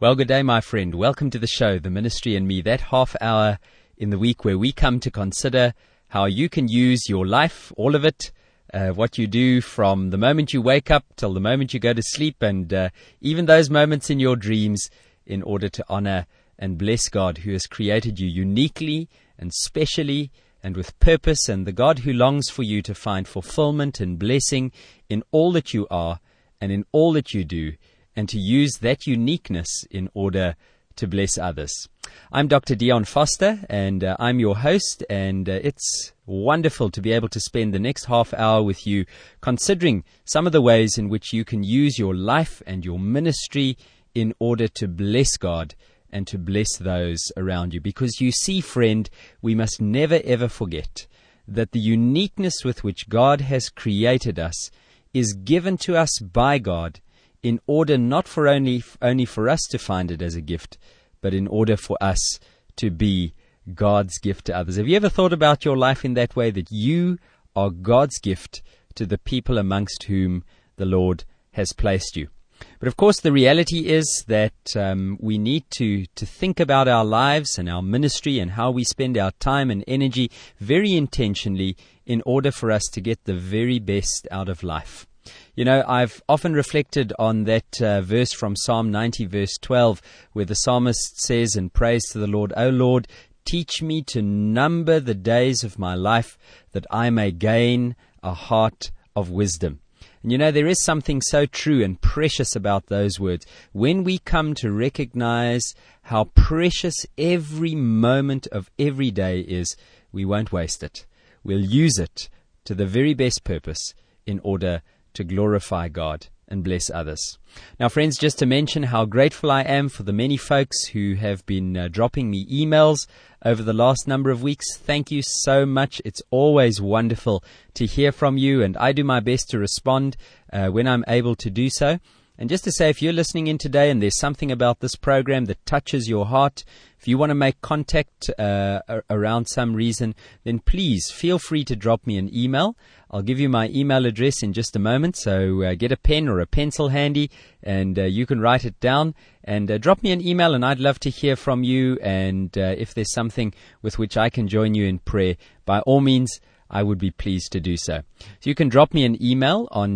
Well, good day, my friend. Welcome to the show, The Ministry and Me, that half hour in the week where we come to consider how you can use your life, all of it, what you do from the moment you wake up till the moment you go to sleep, and even those moments in your dreams, in order to honor and bless God, who has created you uniquely and specially and with purpose, and the God who longs for you to find fulfillment and blessing in all that you are and in all that you do, and to use that uniqueness in order to bless others. I'm Dr. Dion Foster, and I'm your host, and it's wonderful to be able to spend the next half hour with you considering some of the ways in which you can use your life and your ministry in order to bless God and to bless those around you. Because you see, friend, we must never ever forget that the uniqueness with which God has created us is given to us by God, in order not for only for us to find it as a gift, but in order for us to be God's gift to others. Have you ever thought about your life in that way, that you are God's gift to the people amongst whom the Lord has placed you? But of course, the reality is that we need to think about our lives and our ministry and how we spend our time and energy very intentionally in order for us to get the very best out of life. You know, I've often reflected on that verse from Psalm 90, verse 12, where the psalmist says and prays to the Lord, "O Lord, teach me to number the days of my life, that I may gain a heart of wisdom." And you know, there is something so true and precious about those words. When we come to recognize how precious every moment of every day is, we won't waste it. We'll use it to the very best purpose in order to glorify God and bless others. Now, friends, just to mention how grateful I am for the many folks who have been dropping me emails over the last number of weeks. Thank you so much. It's always wonderful to hear from you, and I do my best to respond when I'm able to do so. And just to say, if you're listening in today and there's something about this program that touches your heart, if you want to make contact around some reason, then please feel free to drop me an email. I'll give you my email address in just a moment, so get a pen or a pencil handy, and you can write it down, and drop me an email, and I'd love to hear from you. And if there's something with which I can join you in prayer, by all means, I would be pleased to do so. So you can drop me an email on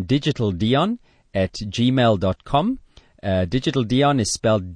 digitaldion@gmail.com. Digital Dion is spelled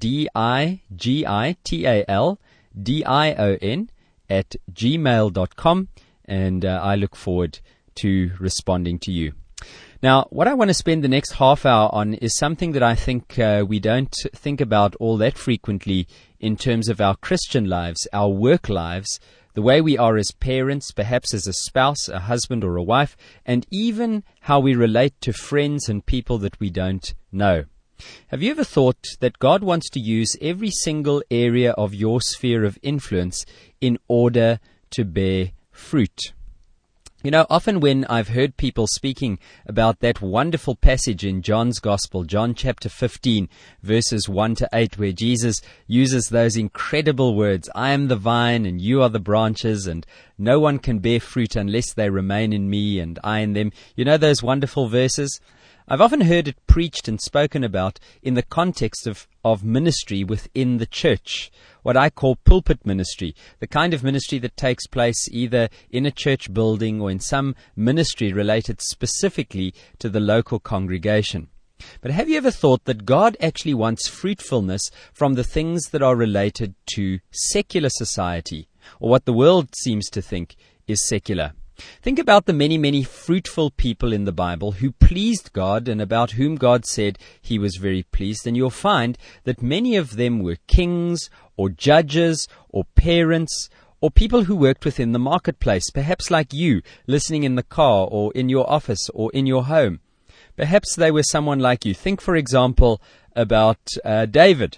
DIGITALDION @gmail.com, and I look forward to responding to you. Now, what I want to spend the next half hour on is something that I think we don't think about all that frequently in terms of our Christian lives, our work lives, the way we are as parents, perhaps as a spouse, a husband or a wife, and even how we relate to friends and people that we don't know. Have you ever thought that God wants to use every single area of your sphere of influence in order to bear fruit? You know, often when I've heard people speaking about that wonderful passage in John's Gospel, John chapter 15, verses 1 to 8, where Jesus uses those incredible words, "I am the vine and you are the branches, and no one can bear fruit unless they remain in me and I in them." You know those wonderful verses? I've often heard it preached and spoken about in the context of ministry within the church, what I call pulpit ministry, the kind of ministry that takes place either in a church building or in some ministry related specifically to the local congregation. But have you ever thought that God actually wants fruitfulness from the things that are related to secular society, or what the world seems to think is secular? Think about the many, many fruitful people in the Bible who pleased God and about whom God said he was very pleased, and you'll find that many of them were kings or judges or parents or people who worked within the marketplace, perhaps like you, listening in the car or in your office or in your home. Perhaps they were someone like you. Think, for example, about David.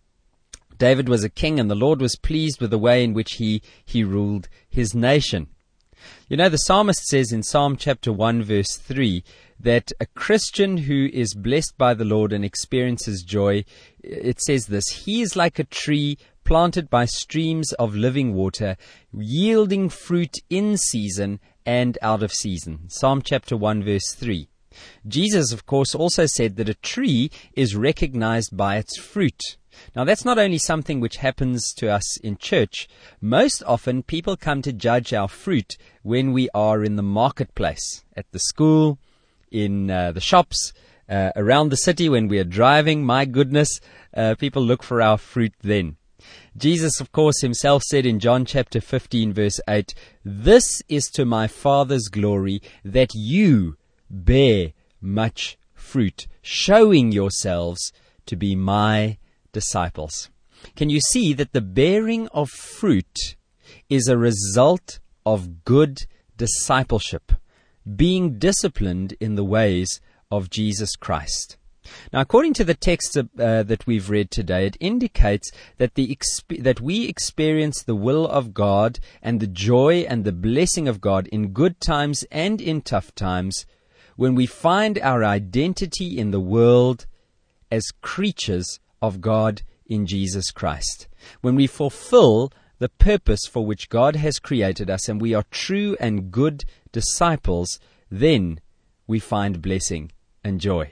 David was a king, and the Lord was pleased with the way in which he ruled his nation. You know, the psalmist says in Psalm chapter 1, verse 3, that a Christian who is blessed by the Lord and experiences joy, it says this, "He is like a tree planted by streams of living water, yielding fruit in season and out of season." Psalm chapter 1, verse 3. Jesus, of course, also said that a tree is recognized by its fruit. Now, that's not only something which happens to us in church. Most often, people come to judge our fruit when we are in the marketplace, at the school, in the shops, around the city when we are driving. My goodness, people look for our fruit then. Jesus, of course, himself said in John chapter 15, verse 8, "This is to my Father's glory, that you bear much fruit, showing yourselves to be my disciples." Can you see that the bearing of fruit is a result of good discipleship, being disciplined in the ways of Jesus Christ? Now, according to the text that we've read today, it indicates that that we experience the will of God and the joy and the blessing of God in good times and in tough times when we find our identity in the world as creatures of God in Jesus Christ. When we fulfill the purpose for which God has created us and we are true and good disciples, then we find blessing and joy.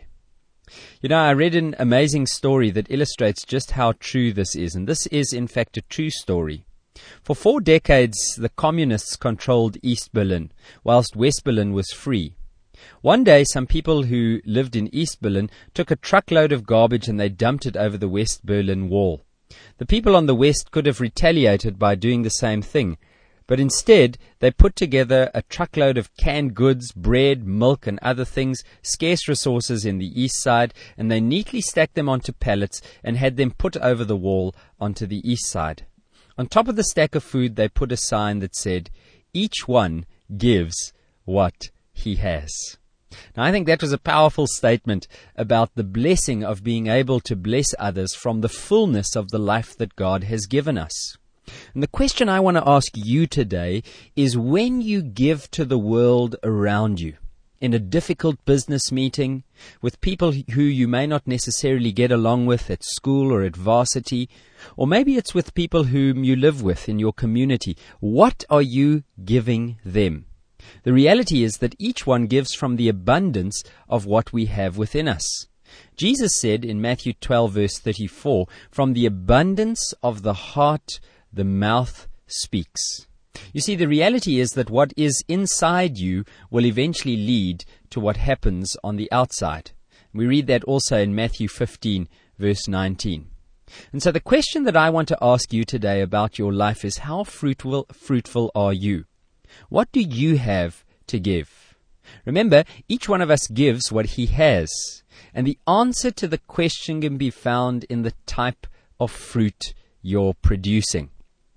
You know, I read an amazing story that illustrates just how true this is, and this is in fact a true story. For 4 decades, the communists controlled East Berlin, whilst West Berlin was free. One day, some people who lived in East Berlin took a truckload of garbage and they dumped it over the West Berlin Wall. The people on the West could have retaliated by doing the same thing, but instead they put together a truckload of canned goods, bread, milk and other things, scarce resources in the East Side, and they neatly stacked them onto pallets and had them put over the wall onto the East Side. On top of the stack of food they put a sign that said, "Each one gives what he has." Now, I think that was a powerful statement about the blessing of being able to bless others from the fullness of the life that God has given us. And the question I want to ask you today is, when you give to the world around you, in a difficult business meeting, with people who you may not necessarily get along with at school or at varsity, or maybe it's with people whom you live with in your community, what are you giving them? The reality is that each one gives from the abundance of what we have within us. Jesus said in Matthew 12, verse 34, "From the abundance of the heart, the mouth speaks." You see, the reality is that what is inside you will eventually lead to what happens on the outside. We read that also in Matthew 15, verse 19. And so the question that I want to ask you today about your life is, how fruitful are you? What do you have to give? Remember, each one of us gives what he has. And the answer to the question can be found in the type of fruit you're producing.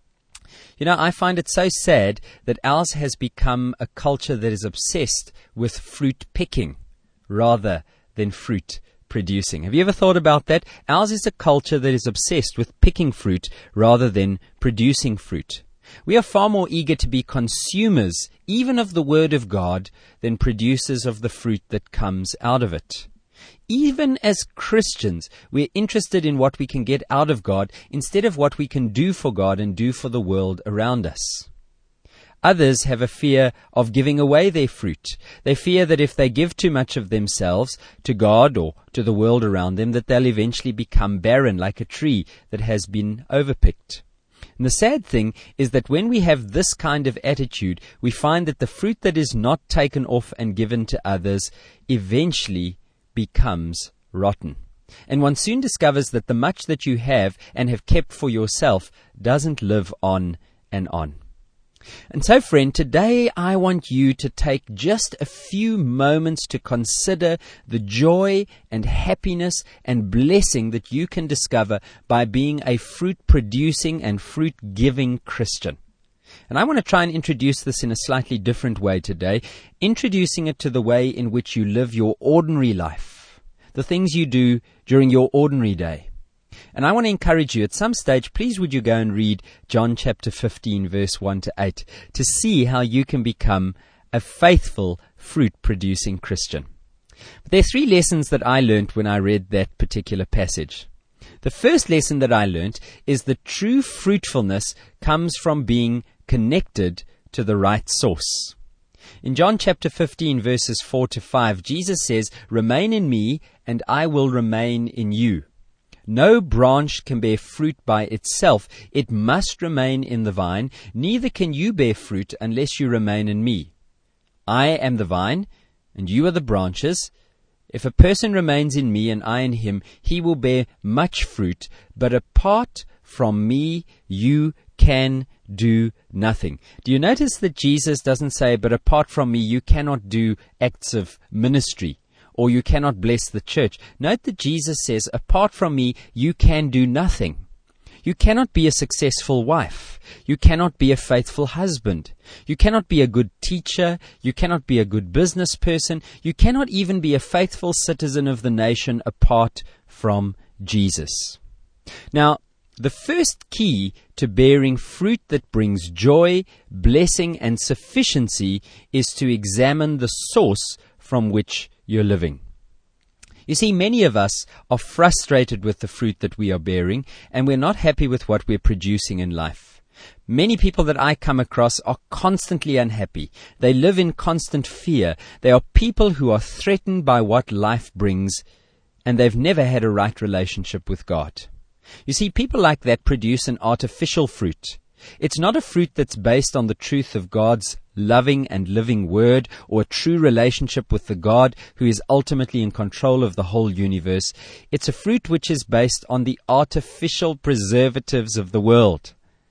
You know, I find it so sad that ours has become a culture that is obsessed with fruit picking rather than fruit producing. Have you ever thought about that? Ours is a culture that is obsessed with picking fruit rather than producing fruit. We are far more eager to be consumers, even of the Word of God, than producers of the fruit that comes out of it. Even as Christians, we're interested in what we can get out of God instead of what we can do for God and do for the world around us. Others have a fear of giving away their fruit. They fear that if they give too much of themselves to God or to the world around them, that they'll eventually become barren like a tree that has been overpicked. And the sad thing is that when we have this kind of attitude, we find that the fruit that is not taken off and given to others eventually becomes rotten. And one soon discovers that the much that you have and have kept for yourself doesn't live on and on. And so, friend, today I want you to take just a few moments to consider the joy and happiness and blessing that you can discover by being a fruit-producing and fruit-giving Christian. And I want to try and introduce this in a slightly different way today, introducing it to the way in which you live your ordinary life, the things you do during your ordinary day. And I want to encourage you, at some stage, please would you go and read John chapter 15, verse 1 to 8, to see how you can become a faithful, fruit-producing Christian. But there are 3 lessons that I learned when I read that particular passage. The first lesson that I learned is that true fruitfulness comes from being connected to the right source. In John chapter 15, verses 4 to 5, Jesus says, "Remain in me, and I will remain in you. No branch can bear fruit by itself. It must remain in the vine. Neither can you bear fruit unless you remain in me. I am the vine, and you are the branches. If a person remains in me and I in him, he will bear much fruit. But apart from me, you can do nothing." Do you notice that Jesus doesn't say, "But apart from me, you cannot do acts of ministry," or "You cannot bless the church"? Note that Jesus says, "Apart from me, you can do nothing." You cannot be a successful wife. You cannot be a faithful husband. You cannot be a good teacher. You cannot be a good business person. You cannot even be a faithful citizen of the nation apart from Jesus. Now, the first key to bearing fruit that brings joy, blessing, and sufficiency is to examine the source from which you're living. You see, many of us are frustrated with the fruit that we are bearing, and we're not happy with what we're producing in life. Many people that I come across are constantly unhappy. They live in constant fear. They are people who are threatened by what life brings, and they've never had a right relationship with God. You see, people like that produce an artificial fruit. It's not a fruit that's based on the truth of God's loving and living word, or a true relationship with the God who is ultimately in control of the whole universe. It's a fruit which is based on the artificial preservatives of the world.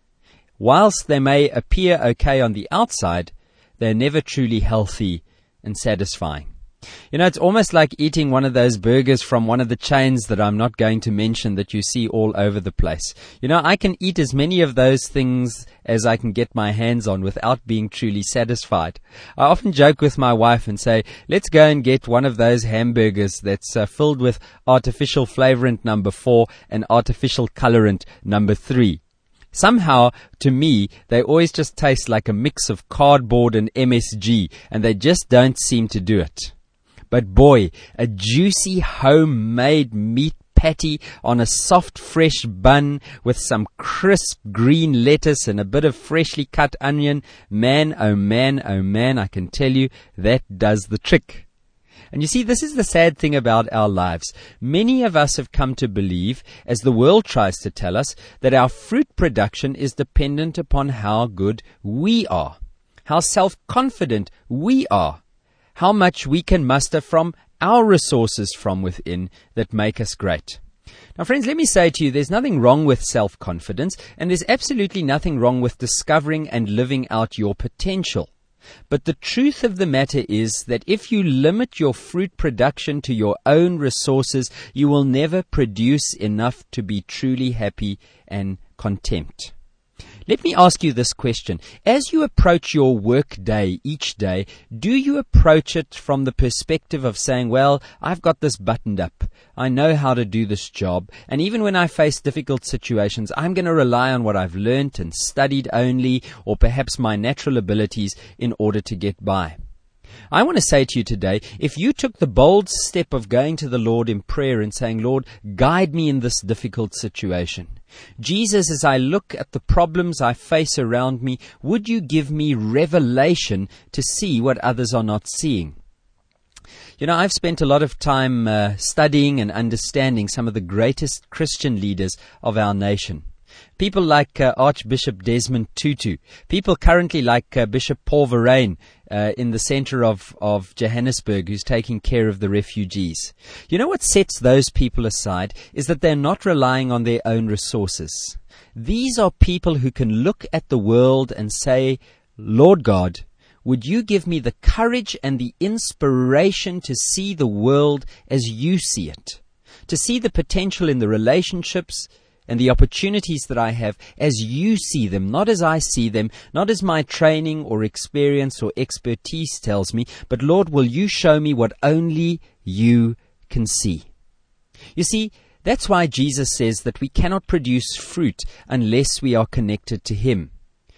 Whilst they may appear okay on the outside, they're never truly healthy and satisfying. You know, it's almost like eating one of those burgers from one of the chains that I'm not going to mention that you see all over the place. You know, I can eat as many of those things as I can get my hands on without being truly satisfied. I often joke with my wife and say, let's go and get one of those hamburgers that's filled with artificial flavorant number 4 and artificial colorant number 3. Somehow, to me, they always just taste like a mix of cardboard and MSG, and they just don't seem to do it. But boy, a juicy homemade meat patty on a soft fresh bun with some crisp green lettuce and a bit of freshly cut onion, man, oh man, oh man, I can tell you, that does the trick. And you see, this is the sad thing about our lives. Many of us have come to believe, as the world tries to tell us, that our fruit production is dependent upon how good we are, how self-confident we are, how much we can muster from our resources from within that make us great. Now, friends, let me say to you, there's nothing wrong with self-confidence, and there's absolutely nothing wrong with discovering and living out your potential. But the truth of the matter is that if you limit your fruit production to your own resources, you will never produce enough to be truly happy and content. Let me ask you this question. As you approach your work day each day, do you approach it from the perspective of saying, well, I've got this buttoned up. I know how to do this job. And even when I face difficult situations, I'm going to rely on what I've learnt and studied only, or perhaps my natural abilities in order to get by. I want to say to you today, if you took the bold step of going to the Lord in prayer and saying, Lord, guide me in this difficult situation. Jesus, as I look at the problems I face around me, would you give me revelation to see what others are not seeing? You know, I've spent a lot of time studying and understanding some of the greatest Christian leaders of our nation. People like Archbishop Desmond Tutu. People currently like Bishop Paul Verheyen in the center of Johannesburg, who's taking care of the refugees. You know what sets those people aside is that they're not relying on their own resources. These are people who can look at the world and say, Lord God, would you give me the courage and the inspiration to see the world as you see it, to see the potential in the relationships and the opportunities that I have as you see them, not as I see them, not as my training or experience or expertise tells me, but Lord, will you show me what only you can see? You see, that's why Jesus says that we cannot produce fruit unless we are connected to Him.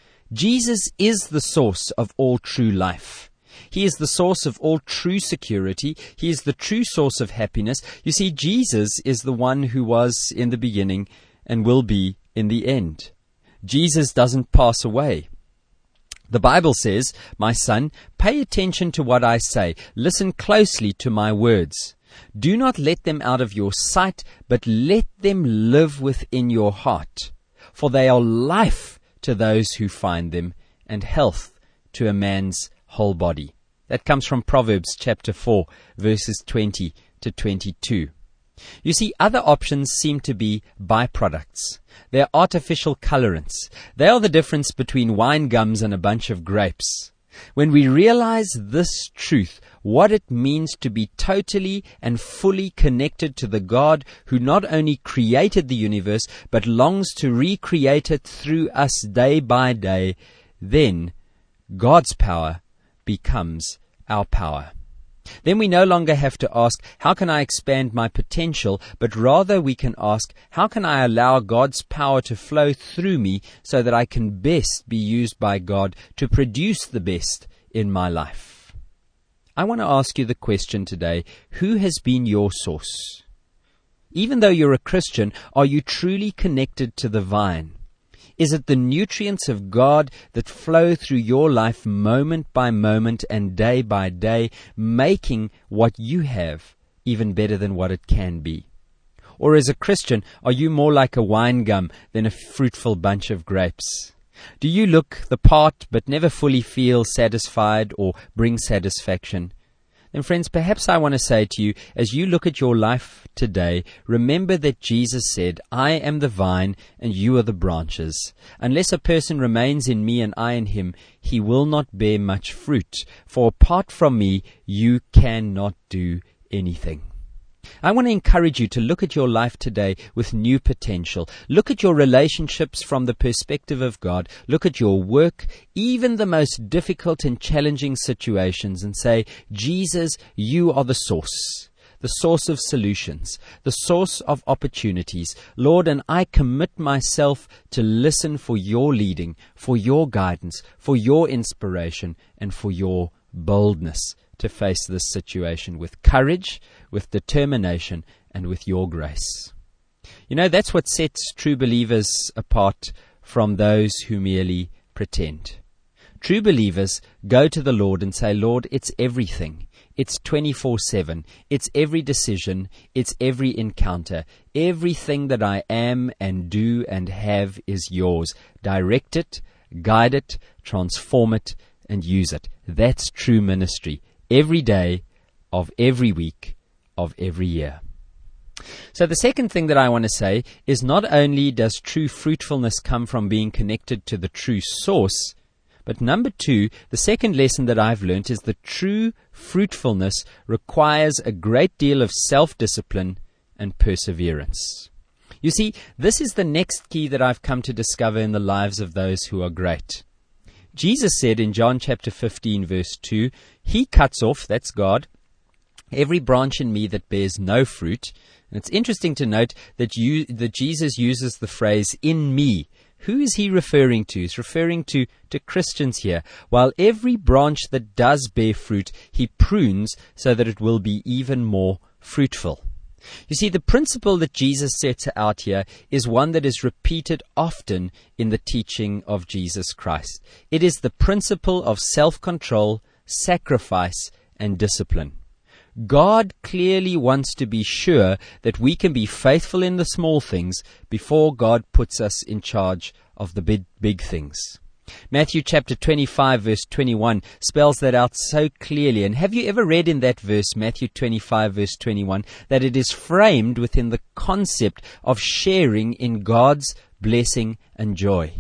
Jesus is the source of all true life. He is the source of all true security. He is the true source of happiness. You see, Jesus is the one who was in the beginning and will be in the end. Jesus doesn't pass away. The Bible says, "My son, pay attention to what I say. Listen closely to my words. Do not let them out of your sight, but let them live within your heart. For they are life to those who find them, and health to a man's whole body." That comes from Proverbs chapter 4, verses 20 to 22. You see, other options seem to be byproducts. They're artificial colorants. They are the difference between wine gums and a bunch of grapes. When we realize this truth, what it means to be totally and fully connected to the God who not only created the universe, but longs to recreate it through us day by day, then God's power becomes our power. Then we no longer have to ask, how can I expand my potential? But rather we can ask, how can I allow God's power to flow through me so that I can best be used by God to produce the best in my life? I want to ask you the question today, who has been your source? Even though you're a Christian, are you truly connected to the vine? Is it the nutrients of God that flow through your life moment by moment and day by day, making what you have even better than what it can be? Or as a Christian, are you more like a wine gum than a fruitful bunch of grapes? Do you look the part but never fully feel satisfied or bring satisfaction? Then friends, perhaps I want to say to you, as you look at your life today, remember that Jesus said, "I am the vine and you are the branches. Unless a person remains in me and I in him, he will not bear much fruit. For apart from me, you cannot do anything." I want to encourage you to look at your life today with new potential. Look at your relationships from the perspective of God. Look at your work, even the most difficult and challenging situations, and say, "Jesus, you are the source of solutions, the source of opportunities. Lord, and I commit myself to listen for your leading, for your guidance, for your inspiration, and for your boldness to face this situation with courage, with determination, and with your grace." You know, that's what sets true believers apart from those who merely pretend. True believers go to the Lord and say, "Lord, it's everything. It's 24/7. It's every decision. It's every encounter. Everything that I am and do and have is yours. Direct it, guide it, transform it, and use it." That's true ministry. Every day of every week of every year. So the second thing that I want to say is not only does true fruitfulness come from being connected to the true source, but number two, the second lesson that I've learned is that true fruitfulness requires a great deal of self-discipline and perseverance. You see, this is the next key that I've come to discover in the lives of those who are great. Jesus said in John chapter 15 verse 2, "He cuts off," that's God, "every branch in me that bears no fruit." And it's interesting to note that Jesus uses the phrase "in me." Who is he referring to? He's referring to Christians here. While every branch that does bear fruit, he prunes so that it will be even more fruitful. You see, the principle that Jesus sets out here is one that is repeated often in the teaching of Jesus Christ. It is the principle of self-control, sacrifice, and discipline. God clearly wants to be sure that we can be faithful in the small things before God puts us in charge of the big things. Matthew chapter 25 verse 21 spells that out so clearly. And have you ever read in that verse, Matthew 25 verse 21, that it is framed within the concept of sharing in God's blessing and joy?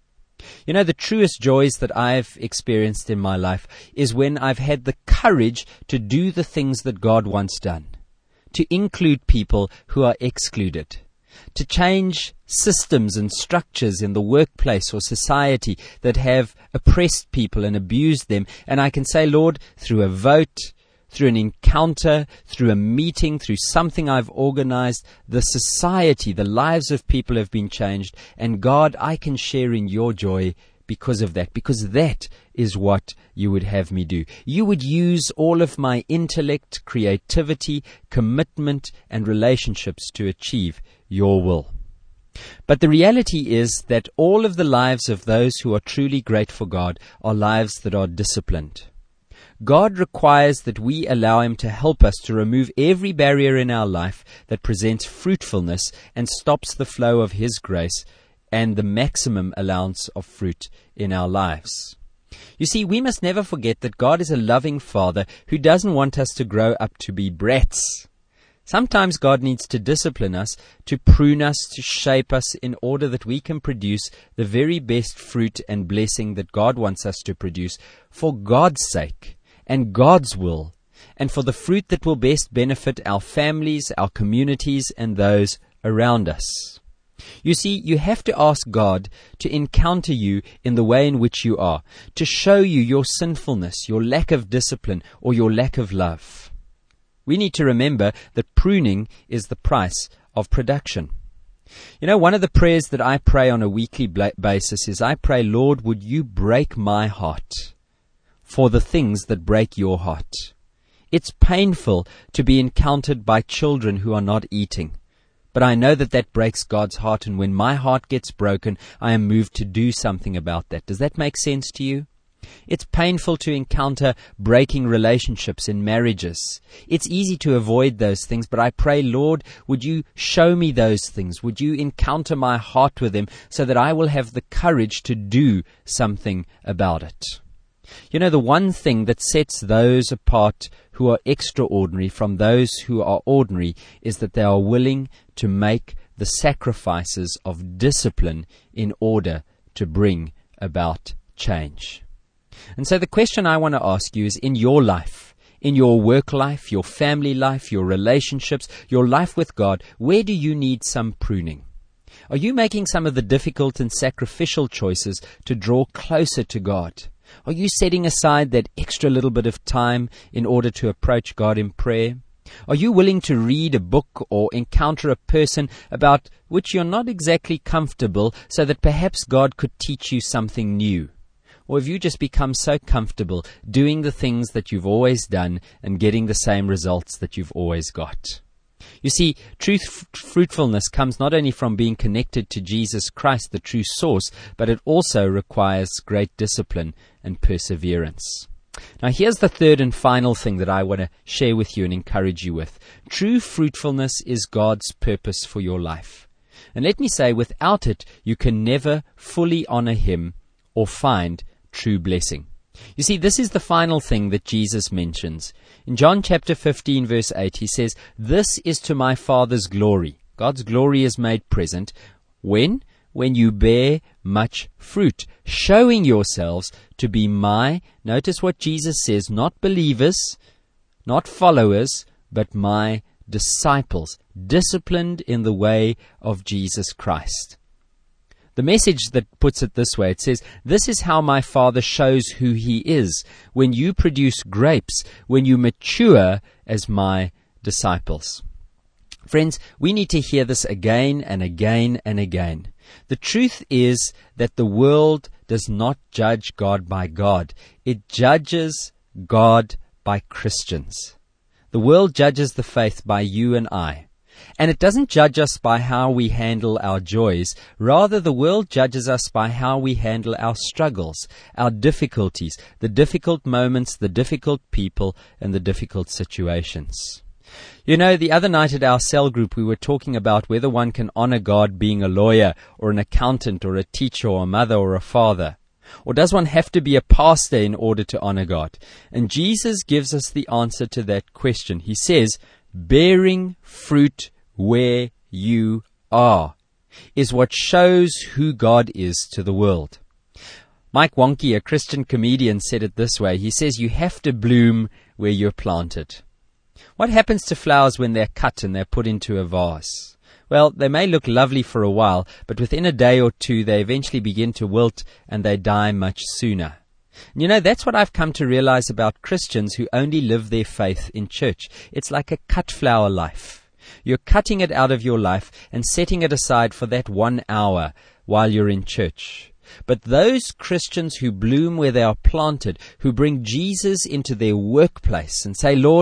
You know, the truest joys that I've experienced in my life is when I've had the courage to do the things that God wants done, to include people who are excluded, to change systems and structures in the workplace or society that have oppressed people and abused them. And I can say, "Lord, through a vote, through an encounter, through a meeting, through something I've organized, the society, the lives of people have been changed. And God, I can share in your joy because of that, because that is what you would have me do. You would use all of my intellect, creativity, commitment, and relationships to achieve your will." But the reality is that all of the lives of those who are truly great for God are lives that are disciplined. God requires that we allow Him to help us to remove every barrier in our life that presents fruitfulness and stops the flow of His grace and the maximum allowance of fruit in our lives. You see, we must never forget that God is a loving Father who doesn't want us to grow up to be brats. Sometimes God needs to discipline us, to prune us, to shape us in order that we can produce the very best fruit and blessing that God wants us to produce for God's sake and God's will, and for the fruit that will best benefit our families, our communities, and those around us. You see, you have to ask God to encounter you in the way in which you are, to show you your sinfulness, your lack of discipline, or your lack of love. We need to remember that pruning is the price of production. You know, one of the prayers that I pray on a weekly basis is I pray, Lord, would you break my heart for the things that break your heart? It's painful to be encountered by children who are not eating. But I know that that breaks God's heart, and when my heart gets broken, I am moved to do something about that. Does that make sense to you? It's painful to encounter breaking relationships in marriages. It's easy to avoid those things, but I pray, Lord, would you show me those things? Would you encounter my heart with them so that I will have the courage to do something about it? You know, the one thing that sets those apart who are extraordinary from those who are ordinary is that they are willing to make the sacrifices of discipline in order to bring about change. And so the question I want to ask you is, in your life, in your work life, your family life, your relationships, your life with God, where do you need some pruning? Are you making some of the difficult and sacrificial choices to draw closer to God? Are you setting aside that extra little bit of time in order to approach God in prayer? Are you willing to read a book or encounter a person about which you're not exactly comfortable so that perhaps God could teach you something new? Or have you just become so comfortable doing the things that you've always done and getting the same results that you've always got? You see, fruitfulness comes not only from being connected to Jesus Christ, the true source, but it also requires great discipline and perseverance. Now, here's the third and final thing that I want to share with you and encourage you with. True fruitfulness is God's purpose for your life. And let me say, without it, you can never fully honor Him or find true blessing. You see, this is the final thing that Jesus mentions. In John chapter 15, verse 8, He says, "This is to my Father's glory." God's glory is made present. When you bear much fruit, showing yourselves to be my, notice what Jesus says, not believers, not followers, but my disciples, disciplined in the way of Jesus Christ. The Message that puts it this way, it says, "This is how my Father shows who He is, when you produce grapes, when you mature as my disciples." Friends, we need to hear this again and again and again. The truth is that the world does not judge God by God. It judges God by Christians. The world judges the faith by you and I. And it doesn't judge us by how we handle our joys. Rather, the world judges us by how we handle our struggles, our difficulties, the difficult moments, the difficult people, and the difficult situations. You know, the other night at our cell group, we were talking about whether one can honor God being a lawyer or an accountant or a teacher or a mother or a father. Or does one have to be a pastor in order to honor God? And Jesus gives us the answer to that question. He says, bearing fruit where you are is what shows who God is to the world. Mike Wonke, a Christian comedian, said it this way. He says, you have to bloom where you're planted. What happens to flowers when they're cut and they're put into a vase? Well, they may look lovely for a while, but within a day or two they eventually begin to wilt and they die much sooner. And you know, that's what I've come to realize about Christians who only live their faith in church. It's like a cut flower life. You're cutting it out of your life and setting it aside for that 1 hour while you're in church. But those Christians who bloom where they are planted, who bring Jesus into their workplace and say, Lord,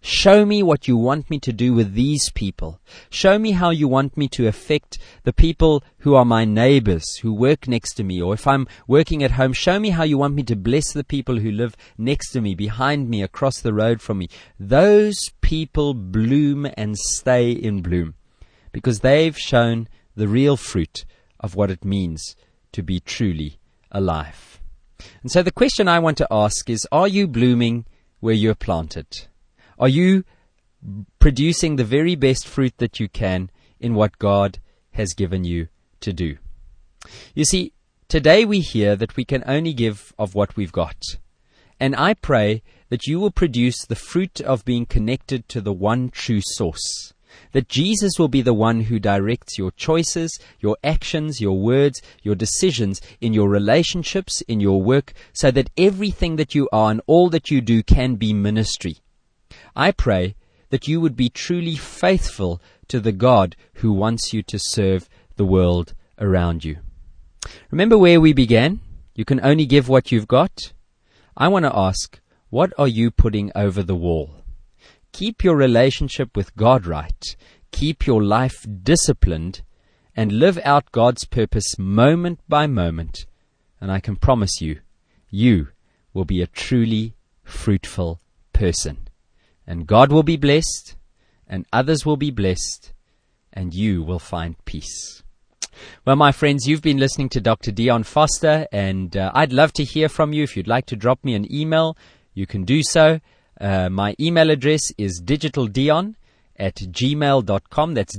Show me what you want me to do with these people. Show me how you want me to affect the people who are my neighbors, who work next to me. Or if I'm working at home, show me how you want me to bless the people who live next to me, behind me, across the road from me. Those people bloom and stay in bloom because they've shown the real fruit of what it means to be truly alive. And so the question I want to ask is, are you blooming where you're planted? Are you producing the very best fruit that you can in what God has given you to do? You see, today we hear that we can only give of what we've got. And I pray that you will produce the fruit of being connected to the one true source. That Jesus will be the one who directs your choices, your actions, your words, your decisions in your relationships, in your work, so that everything that you are and all that you do can be ministry. I pray that you would be truly faithful to the God who wants you to serve the world around you. Remember where we began? You can only give what you've got. I want to ask, what are you putting over the wall? Keep your relationship with God right. Keep your life disciplined and live out God's purpose moment by moment. And I can promise you, you will be a truly fruitful person. And God will be blessed, and others will be blessed, and you will find peace. Well, my friends, you've been listening to Dr. Dion Foster, and I'd love to hear from you. If you'd like to drop me an email, you can do so. My email address is digitaldion@gmail.com. That's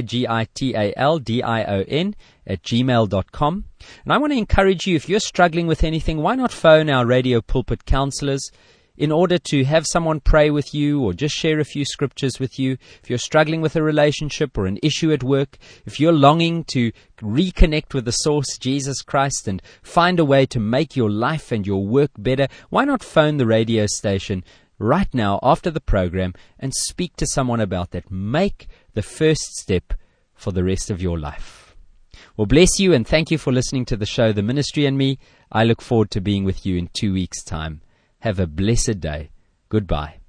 digitaldIon@gmail.com. And I want to encourage you, if you're struggling with anything, why not phone our Radio Pulpit counselors in order to have someone pray with you or just share a few scriptures with you. If you're struggling with a relationship or an issue at work, if you're longing to reconnect with the source, Jesus Christ, and find a way to make your life and your work better, why not phone the radio station right now after the program and speak to someone about that? Make the first step for the rest of your life. Well, bless you, and thank you for listening to the show, The Ministry and Me. I look forward to being with you in 2 weeks' time. Have a blessed day. Goodbye.